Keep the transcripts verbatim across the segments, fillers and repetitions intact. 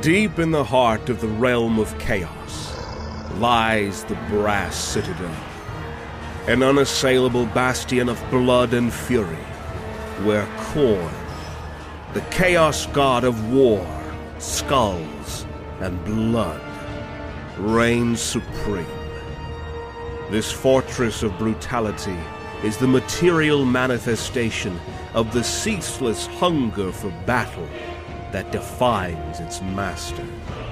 Deep in the heart of the realm of chaos lies the Brass Citadel, an unassailable bastion of blood and fury, where Khorne, the chaos god of war, skulls, and blood, reigns supreme. This fortress of brutality is the material manifestation of the ceaseless hunger for battle that defines its master.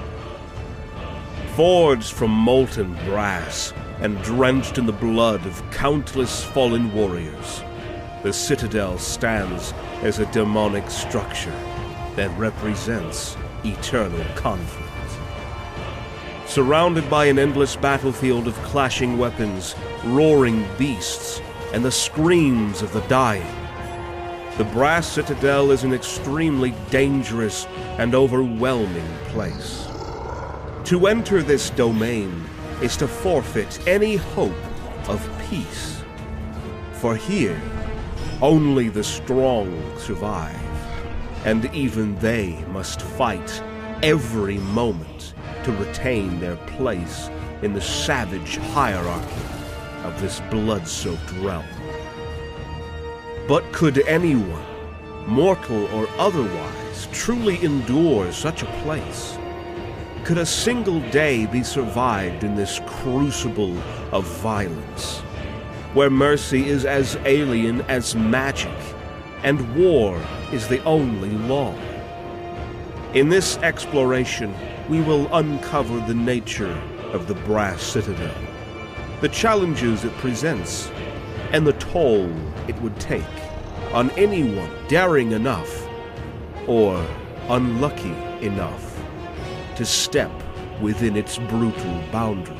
Forged from molten brass and drenched in the blood of countless fallen warriors, the Citadel stands as a demonic structure that represents eternal conflict. Surrounded by an endless battlefield of clashing weapons, roaring beasts, and the screams of the dying, the Brass Citadel is an extremely dangerous and overwhelming place. To enter this domain is to forfeit any hope of peace. For here, only the strong survive, and even they must fight every moment to retain their place in the savage hierarchy of this blood-soaked realm. But could anyone, mortal or otherwise, truly endure such a place? Could a single day be survived in this crucible of violence, where mercy is as alien as magic, and war is the only law? In this exploration, we will uncover the nature of the Brass Citadel, the challenges it presents, and the toll it would take on anyone daring enough or unlucky enough to step within its brutal boundaries.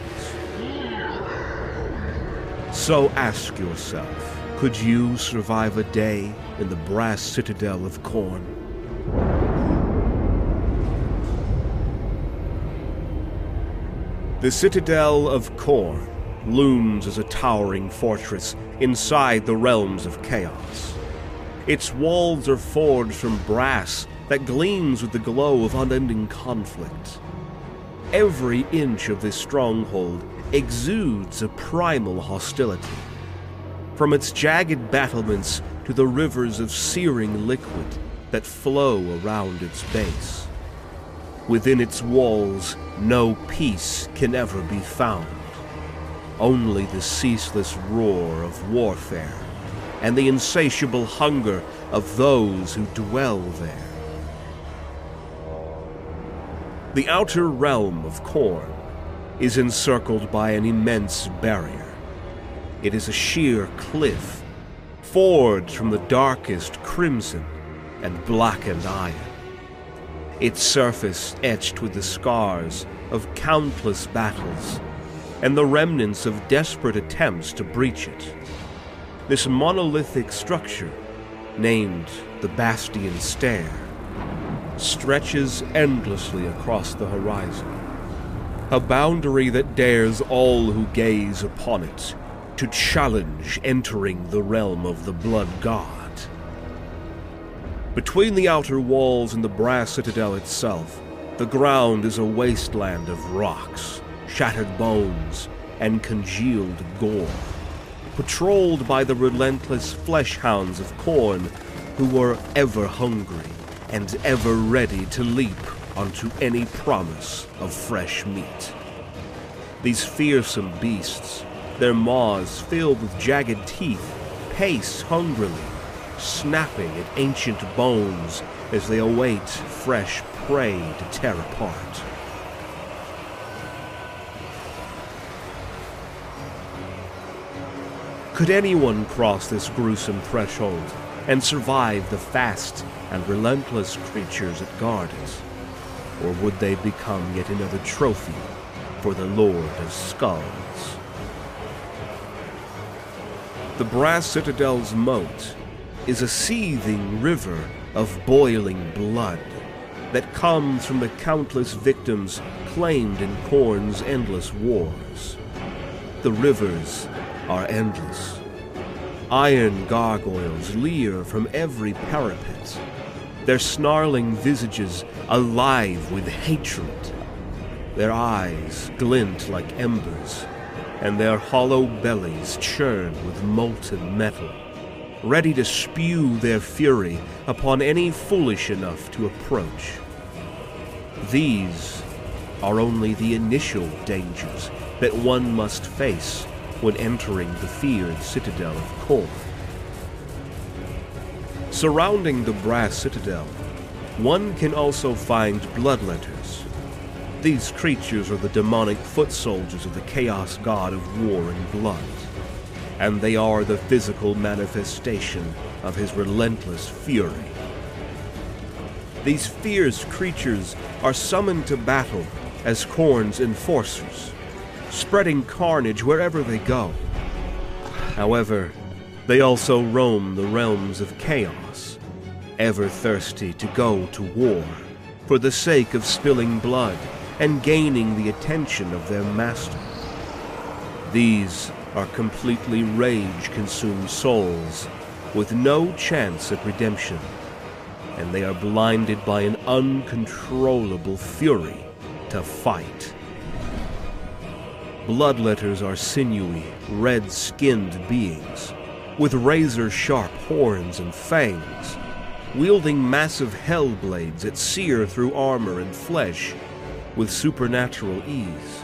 So ask yourself, could you survive a day in the Brass Citadel of Khorne? The Citadel of Khorne looms as a towering fortress inside the realms of chaos. Its walls are forged from brass that gleams with the glow of unending conflict. Every inch of this stronghold exudes a primal hostility. From its jagged battlements to the rivers of searing liquid that flow around its base. Within its walls, no peace can ever be found. Only the ceaseless roar of warfare and the insatiable hunger of those who dwell there. The outer realm of Khorne is encircled by an immense barrier. It is a sheer cliff, forged from the darkest crimson and blackened iron. Its surface etched with the scars of countless battles and the remnants of desperate attempts to breach it. This monolithic structure, named the Bastion Stair, stretches endlessly across the horizon, a boundary that dares all who gaze upon it to challenge entering the realm of the Blood God. Between the outer walls and the Brass Citadel itself, the ground is a wasteland of rocks, shattered bones, and congealed gore, patrolled by the relentless flesh hounds of Khorne, who were ever hungry and ever ready to leap onto any promise of fresh meat. These fearsome beasts, their maws filled with jagged teeth, pace hungrily, snapping at ancient bones as they await fresh prey to tear apart. Could anyone cross this gruesome threshold and survive the fast and relentless creatures that guard it? Or would they become yet another trophy for the Lord of Skulls? The Brass Citadel's moat is a seething river of boiling blood that comes from the countless victims claimed in Khorne's endless wars. The rivers are endless. Iron gargoyles leer from every parapet, their snarling visages alive with hatred. Their eyes glint like embers, and their hollow bellies churn with molten metal, ready to spew their fury upon any foolish enough to approach. These are only the initial dangers that one must face when entering the feared citadel of Khorne. Surrounding the Brass Citadel, one can also find bloodletters. These creatures are the demonic foot soldiers of the Chaos God of War and Blood, and they are the physical manifestation of his relentless fury. These fierce creatures are summoned to battle as Khorne's enforcers, spreading carnage wherever they go. However, they also roam the realms of chaos, ever thirsty to go to war for the sake of spilling blood and gaining the attention of their master. These are completely rage-consumed souls with no chance at redemption, and they are blinded by an uncontrollable fury to fight. Bloodletters are sinewy, red-skinned beings with razor-sharp horns and fangs, wielding massive hell blades that sear through armor and flesh with supernatural ease.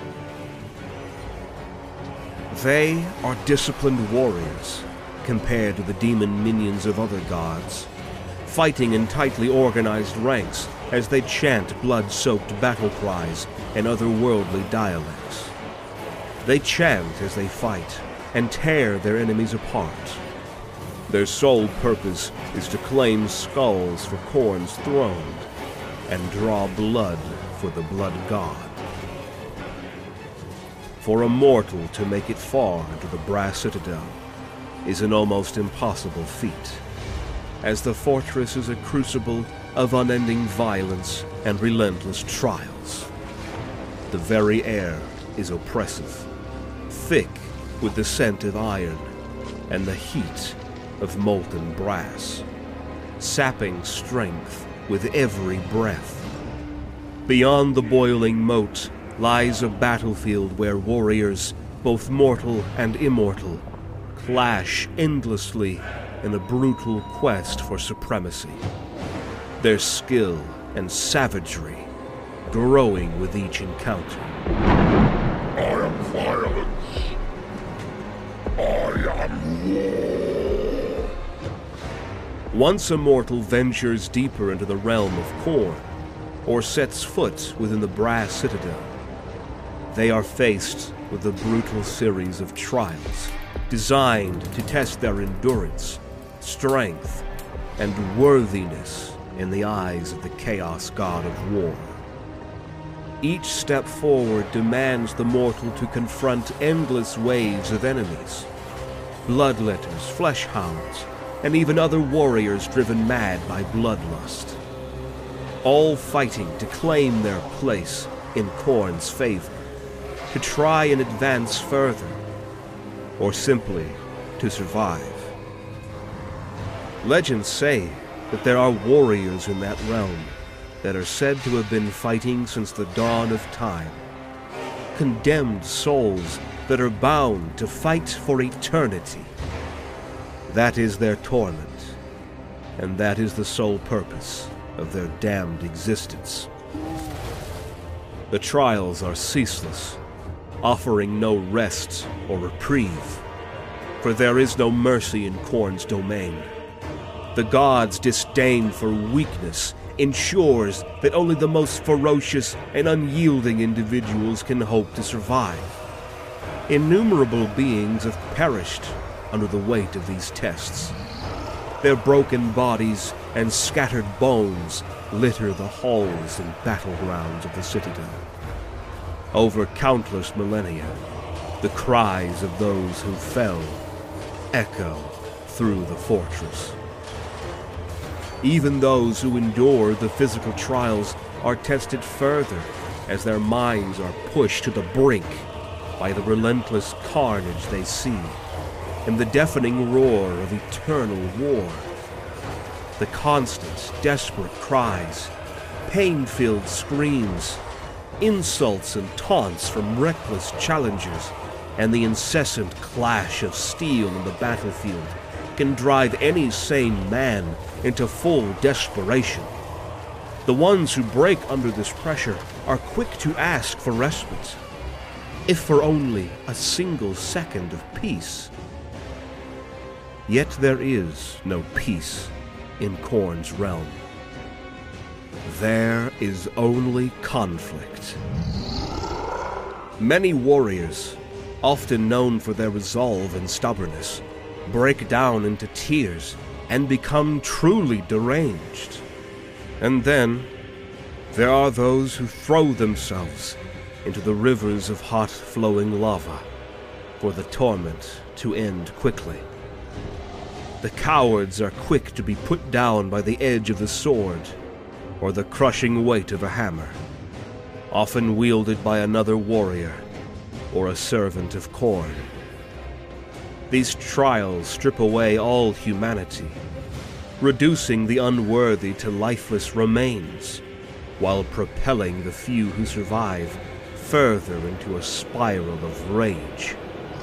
They are disciplined warriors compared to the demon minions of other gods, fighting in tightly organized ranks as they chant blood-soaked battle cries and otherworldly dialects. They chant as they fight and tear their enemies apart. Their sole purpose is to claim skulls for Khorne's throne and draw blood for the Blood God. For a mortal to make it far into the Brass Citadel is an almost impossible feat, as the fortress is a crucible of unending violence and relentless trials. The very air is oppressive, thick with the scent of iron and the heat of molten brass, sapping strength with every breath. Beyond the boiling moat lies a battlefield where warriors, both mortal and immortal, clash endlessly in a brutal quest for supremacy, their skill and savagery growing with each encounter. I am violence. I am war. Once a mortal ventures deeper into the realm of Khorne, or sets foot within the Brass Citadel, they are faced with a brutal series of trials designed to test their endurance, strength, and worthiness in the eyes of the Chaos God of War. Each step forward demands the mortal to confront endless waves of enemies, bloodletters, flesh hounds, and even other warriors driven mad by bloodlust, all fighting to claim their place in Khorne's favor, to try and advance further, or simply to survive. Legends say that there are warriors in that realm that are said to have been fighting since the dawn of time, condemned souls that are bound to fight for eternity. That is their torment, and that is the sole purpose of their damned existence. The trials are ceaseless, offering no rest or reprieve, for there is no mercy in Khorne's domain. The gods' disdain for weakness ensures that only the most ferocious and unyielding individuals can hope to survive. Innumerable beings have perished under the weight of these tests. Their broken bodies and scattered bones litter the halls and battlegrounds of the Citadel. Over countless millennia, the cries of those who fell echo through the fortress. Even those who endure the physical trials are tested further as their minds are pushed to the brink by the relentless carnage they see and the deafening roar of eternal war. The constant, desperate cries, pain-filled screams, insults and taunts from reckless challengers, and the incessant clash of steel in the battlefield can drive any sane man into full desperation. The ones who break under this pressure are quick to ask for respite, if for only a single second of peace. Yet there is no peace in Khorne's realm. There is only conflict. Many warriors, often known for their resolve and stubbornness, break down into tears and become truly deranged. And then, there are those who throw themselves into the rivers of hot-flowing lava for the torment to end quickly. The cowards are quick to be put down by the edge of the sword or the crushing weight of a hammer, often wielded by another warrior or a servant of Khorne. These trials strip away all humanity, reducing the unworthy to lifeless remains, while propelling the few who survive further into a spiral of rage.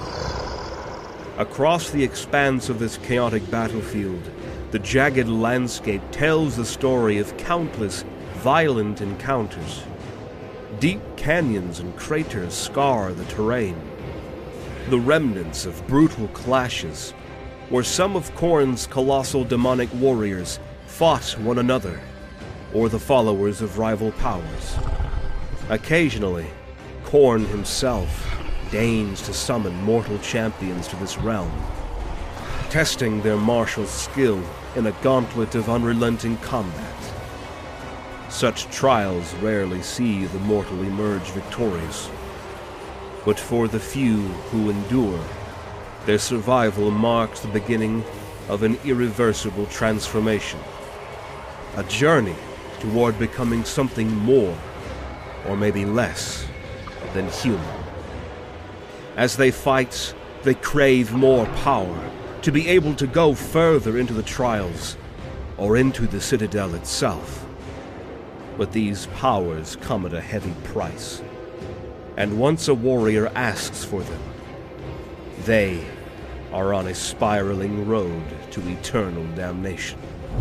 Across the expanse of this chaotic battlefield, the jagged landscape tells the story of countless violent encounters. Deep canyons and craters scar the terrain, the remnants of brutal clashes, where some of Khorne's colossal demonic warriors fought one another, or the followers of rival powers. Occasionally, Khorne himself deigns to summon mortal champions to this realm, testing their martial skill in a gauntlet of unrelenting combat. Such trials rarely see the mortal emerge victorious, but for the few who endure, their survival marks the beginning of an irreversible transformation, a journey toward becoming something more, or maybe less, than human. As they fight, they crave more power, to be able to go further into the trials, or into the Citadel itself. But these powers come at a heavy price, and once a warrior asks for them, they are on a spiraling road to eternal damnation.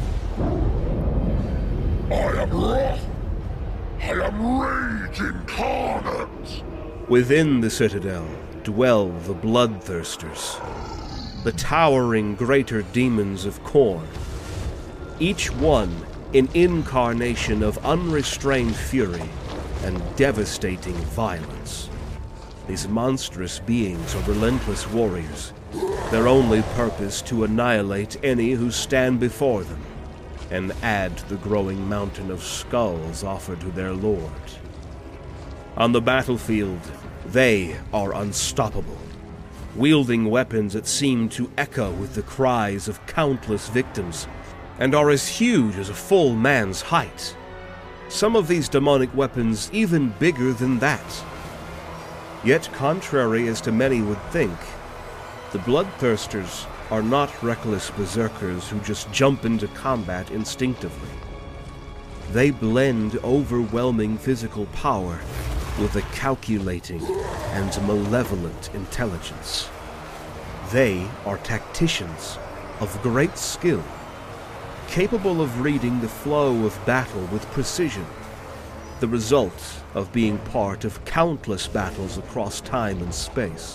I am wrath. I am rage incarnate. Within the Citadel dwell the Bloodthirsters, the towering greater demons of Khorne, each one an incarnation of unrestrained fury and devastating violence. These monstrous beings are relentless warriors, their only purpose to annihilate any who stand before them, and add to the growing mountain of skulls offered to their lord. On the battlefield, they are unstoppable, wielding weapons that seem to echo with the cries of countless victims, and are as huge as a full man's height. Some of these demonic weapons even bigger than that. Yet, contrary as to many would think, the Bloodthirsters are not reckless berserkers who just jump into combat instinctively. They blend overwhelming physical power with a calculating and malevolent intelligence. They are tacticians of great skill, capable of reading the flow of battle with precision, the result of being part of countless battles across time and space.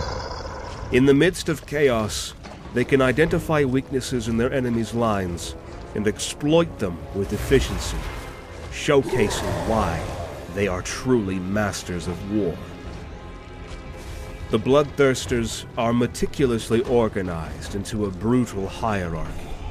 In the midst of chaos, they can identify weaknesses in their enemies' lines and exploit them with efficiency, showcasing why they are truly masters of war. The Bloodthirsters are meticulously organized into a brutal hierarchy,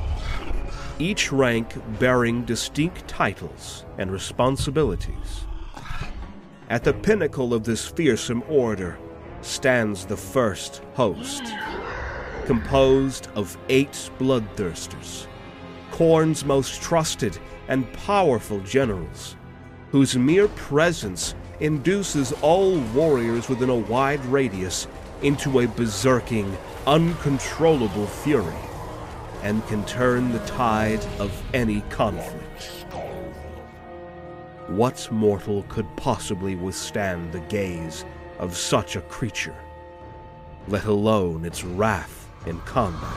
each rank bearing distinct titles and responsibilities. At the pinnacle of this fearsome order stands the First Host, composed of eight Bloodthirsters, Khorne's most trusted and powerful generals, whose mere presence induces all warriors within a wide radius into a berserking, uncontrollable fury. and can turn the tide of any conflict. What mortal could possibly withstand the gaze of such a creature, let alone its wrath in combat?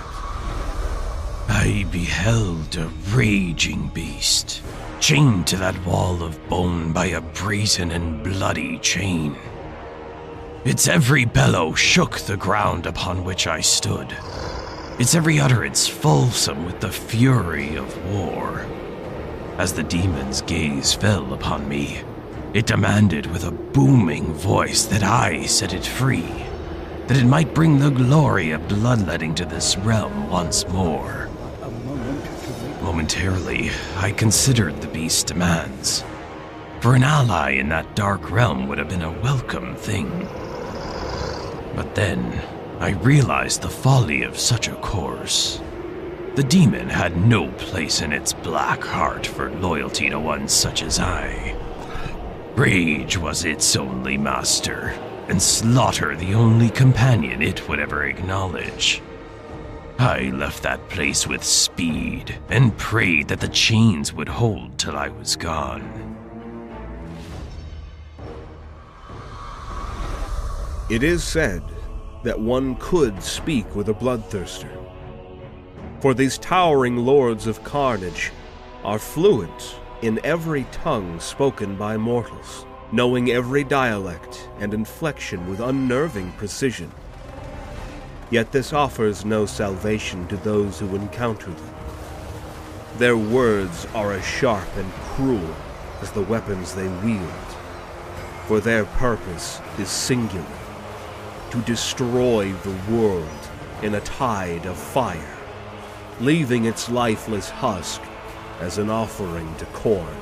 I beheld a raging beast, chained to that wall of bone by a brazen and bloody chain. Its every bellow shook the ground upon which I stood, its every utterance fulsome with the fury of war. As the demon's gaze fell upon me, it demanded with a booming voice that I set it free, that it might bring the glory of bloodletting to this realm once more. Momentarily, I considered the beast's demands, for an ally in that dark realm would have been a welcome thing. But then, I realized the folly of such a course. The demon had no place in its black heart for loyalty to one such as I. Rage was its only master, and slaughter the only companion it would ever acknowledge. I left that place with speed, and prayed that the chains would hold till I was gone. It is said that one could speak with a bloodthirster, for these towering lords of carnage are fluent in every tongue spoken by mortals, knowing every dialect and inflection with unnerving precision. Yet this offers no salvation to those who encounter them. Their words are as sharp and cruel as the weapons they wield, for their purpose is singular: to destroy the world in a tide of fire, leaving its lifeless husk as an offering to Khorne.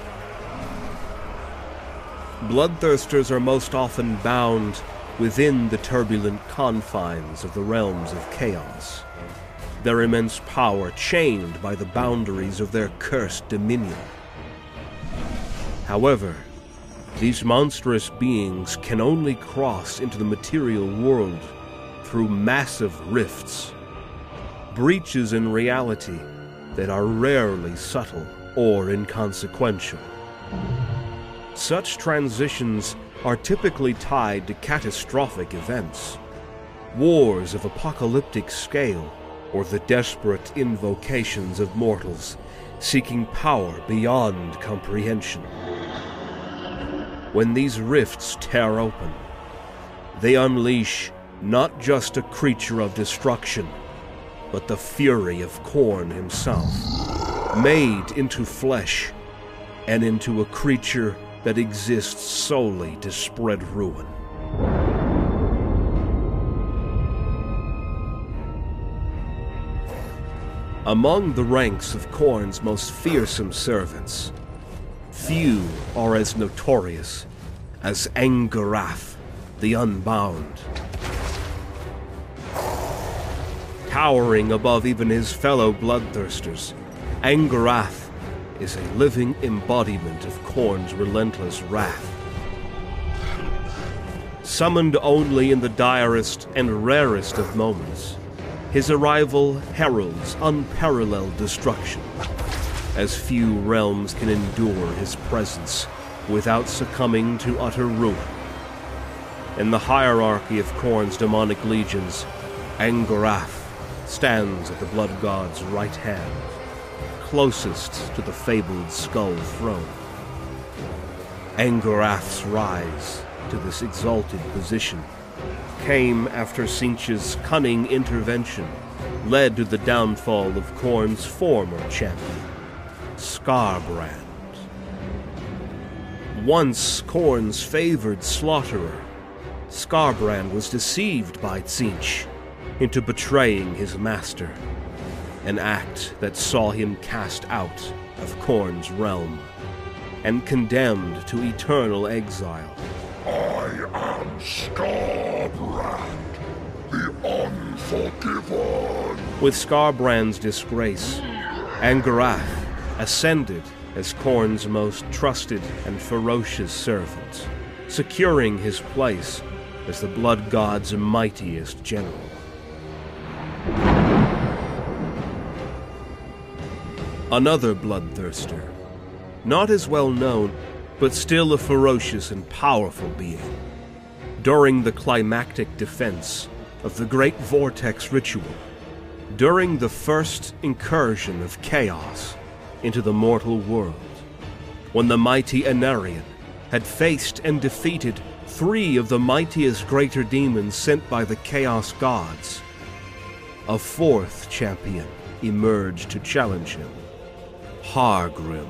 Bloodthirsters are most often bound within the turbulent confines of the realms of chaos, their immense power chained by the boundaries of their cursed dominion. However, these monstrous beings can only cross into the material world through massive rifts, breaches in reality that are rarely subtle or inconsequential. Such transitions are typically tied to catastrophic events, wars of apocalyptic scale, or the desperate invocations of mortals seeking power beyond comprehension. When these rifts tear open, they unleash not just a creature of destruction, but the fury of Khorne himself, made into flesh and into a creature that exists solely to spread ruin. Among the ranks of Khorne's most fearsome servants, few are as notorious as Angorath, the Unbound. Towering above even his fellow bloodthirsters, Angorath is a living embodiment of Khorne's relentless wrath. Summoned only in the direst and rarest of moments, his arrival heralds unparalleled destruction, as few realms can endure his presence without succumbing to utter ruin. In the hierarchy of Khorne's demonic legions, Angorath stands at the Blood God's right hand, closest to the fabled Skull Throne. Angorath's rise to this exalted position came after Tzeentch's cunning intervention led to the downfall of Khorne's former champion, Skarbrand. Once Khorne's favored slaughterer, Skarbrand was deceived by Tzeentch into betraying his master, an act that saw him cast out of Khorne's realm and condemned to eternal exile. I am Skarbrand, the Unforgiven. With Skarbrand's disgrace, Angorath ascended as Khorne's most trusted and ferocious servant, securing his place as the Blood God's mightiest general. Another bloodthirster, not as well known, but still a ferocious and powerful being. During the climactic defense of the Great Vortex Ritual, during the first incursion of chaos into the mortal world, when the mighty Anarian had faced and defeated three of the mightiest greater demons sent by the Chaos Gods, a fourth champion emerged to challenge him, Hargrim.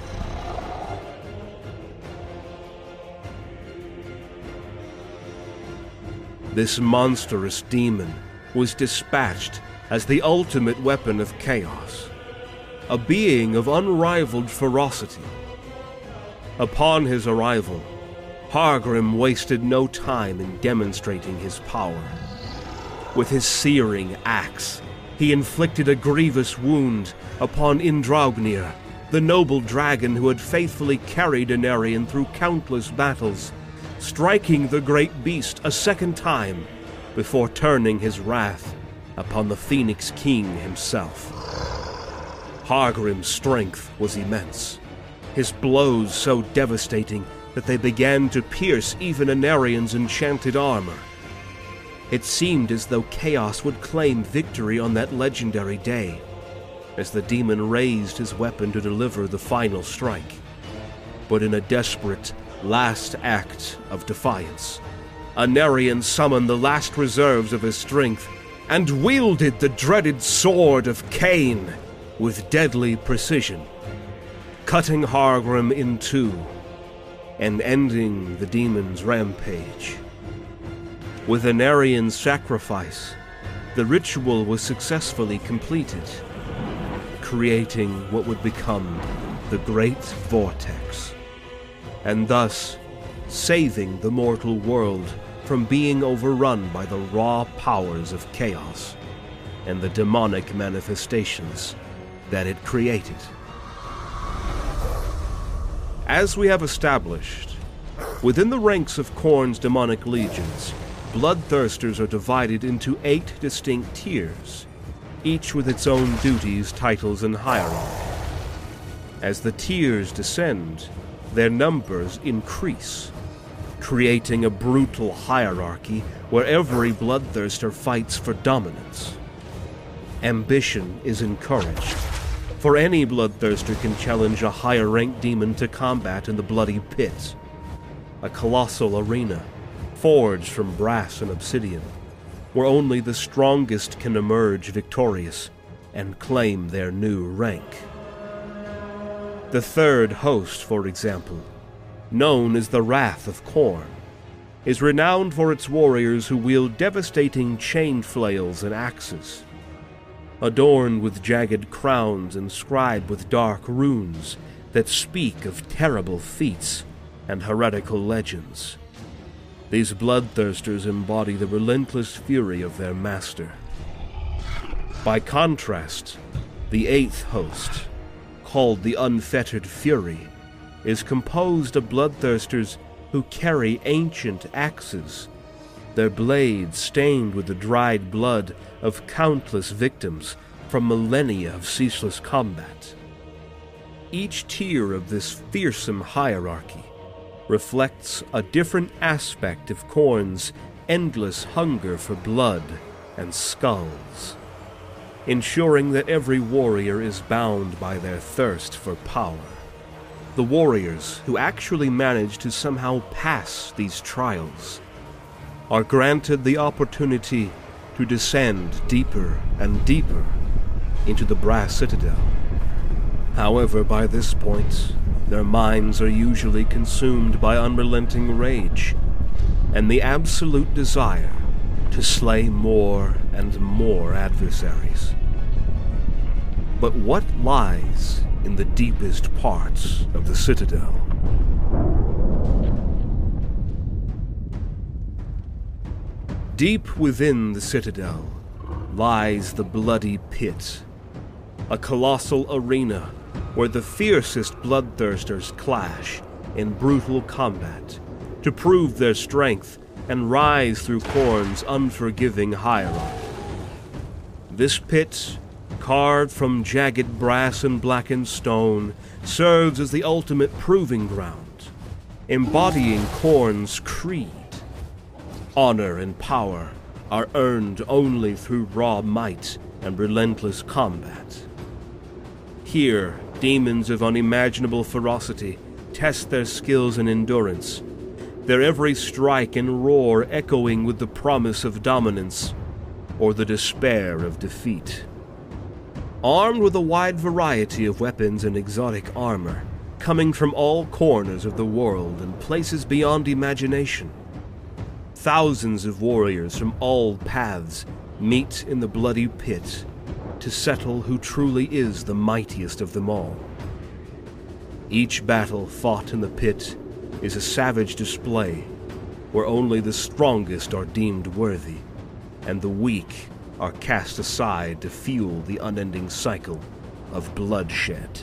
This monstrous demon was dispatched as the ultimate weapon of chaos, a being of unrivaled ferocity. Upon his arrival, Hargrim wasted no time in demonstrating his power. With his searing axe, he inflicted a grievous wound upon Indraugnir, the noble dragon who had faithfully carried Anarian through countless battles, striking the great beast a second time before turning his wrath upon the Phoenix King himself. Hargrim's strength was immense, his blows so devastating that they began to pierce even Anarian's enchanted armor. It seemed as though chaos would claim victory on that legendary day, as the demon raised his weapon to deliver the final strike. But in a desperate, last act of defiance, Anarian summoned the last reserves of his strength and wielded the dreaded Sword of Cain with deadly precision, cutting Hargrim in two and ending the demon's rampage. With Anarian's sacrifice, the ritual was successfully completed, creating what would become the Great Vortex, and thus saving the mortal world from being overrun by the raw powers of chaos and the demonic manifestations that it created. As we have established, within the ranks of Khorne's demonic legions, bloodthirsters are divided into eight distinct tiers, each with its own duties, titles, and hierarchy. As the tiers descend, their numbers increase, creating a brutal hierarchy where every bloodthirster fights for dominance. Ambition is encouraged, for any bloodthirster can challenge a higher-ranked demon to combat in the Bloody Pit, a colossal arena forged from brass and obsidian, where only the strongest can emerge victorious and claim their new rank. The third host, for example, known as the Wrath of Khorne, is renowned for its warriors who wield devastating chain flails and axes. Adorned with jagged crowns inscribed with dark runes that speak of terrible feats and heretical legends, these bloodthirsters embody the relentless fury of their master. By contrast, the eighth host, called the Unfettered Fury, is composed of bloodthirsters who carry ancient axes, their blades stained with the dried blood of countless victims from millennia of ceaseless combat. Each tier of this fearsome hierarchy reflects a different aspect of Khorne's endless hunger for blood and skulls, ensuring that every warrior is bound by their thirst for power. The warriors who actually manage to somehow pass these trials are granted the opportunity to descend deeper and deeper into the Brass Citadel. However, by this point, their minds are usually consumed by unrelenting rage and the absolute desire to slay more and more adversaries. But what lies in the deepest parts of the Citadel? Deep within the Citadel lies the Bloody Pit, a colossal arena where the fiercest bloodthirsters clash in brutal combat to prove their strength and rise through Khorne's unforgiving hierarchy. This pit, carved from jagged brass and blackened stone, serves as the ultimate proving ground, embodying Khorne's creed. Honor and power are earned only through raw might and relentless combat. Here, demons of unimaginable ferocity test their skills and endurance, their every strike and roar echoing with the promise of dominance or the despair of defeat. Armed with a wide variety of weapons and exotic armor, coming from all corners of the world and places beyond imagination, thousands of warriors from all paths meet in the bloody pit to settle who truly is the mightiest of them all. Each battle fought in the pit is a savage display where only the strongest are deemed worthy, and the weak are cast aside to fuel the unending cycle of bloodshed.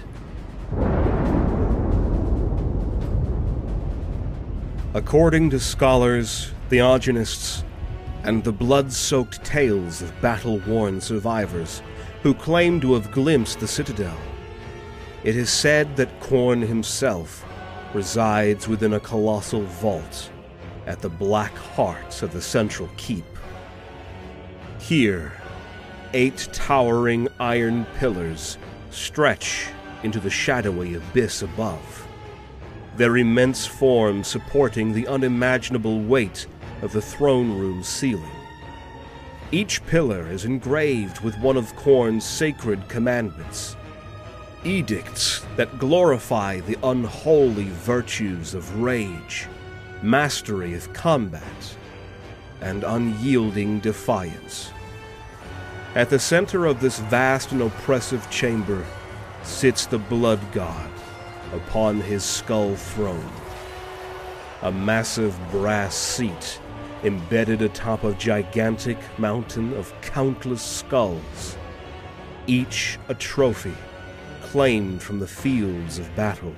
According to scholars, theogonists, and the blood-soaked tales of battle-worn survivors who claim to have glimpsed the citadel, it is said that Khorne himself resides within a colossal vault at the black heart of the central keep. Here, eight towering iron pillars stretch into the shadowy abyss above, their immense forms supporting the unimaginable weight of the throne room's ceiling. Each pillar is engraved with one of Khorne's sacred commandments, edicts that glorify the unholy virtues of rage, mastery of combat, and unyielding defiance. At the center of this vast and oppressive chamber sits the Blood God upon his skull throne, a massive brass seat embedded atop a gigantic mountain of countless skulls, each a trophy claimed from the fields of battle.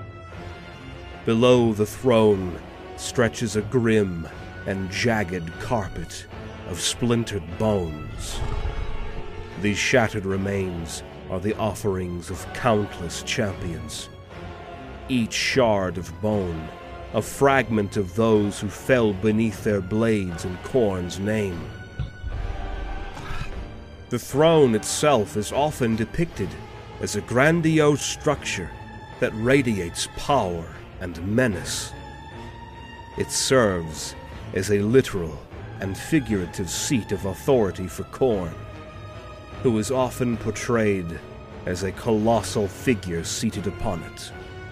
Below the throne stretches a grim and jagged carpet of splintered bones. These shattered remains are the offerings of countless champions, each shard of bone a fragment of those who fell beneath their blades in Khorne's name. The throne itself is often depicted as a grandiose structure that radiates power and menace. It serves as a literal and figurative seat of authority for Khorne, who is often portrayed as a colossal figure seated upon it.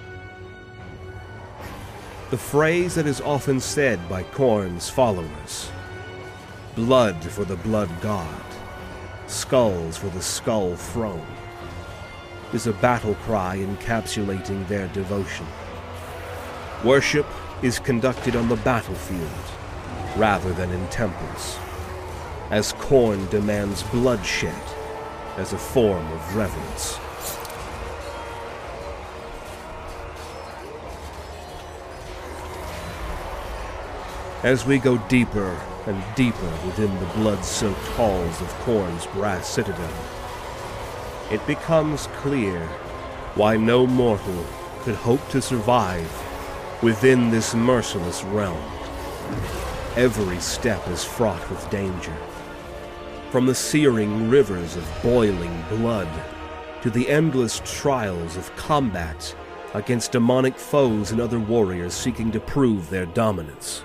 The phrase that is often said by Khorne's followers, "Blood for the Blood God, skulls for the Skull Throne," is a battle cry encapsulating their devotion. Worship is conducted on the battlefield rather than in temples, as Khorne demands bloodshed as a form of reverence. As we go deeper and deeper within the blood-soaked halls of Khorne's brass citadel, it becomes clear why no mortal could hope to survive within this merciless realm. Every step is fraught with danger, from the searing rivers of boiling blood to the endless trials of combat against demonic foes and other warriors seeking to prove their dominance.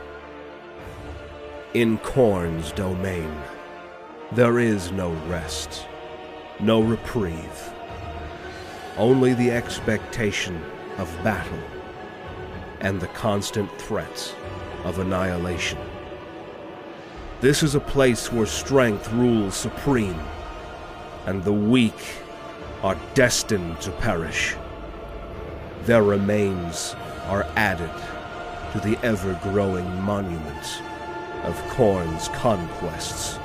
In Khorne's domain, there is no rest, no reprieve, only the expectation of battle and the constant threat of annihilation. This is a place where strength rules supreme, and the weak are destined to perish. Their remains are added to the ever-growing monument of Khorne's conquests.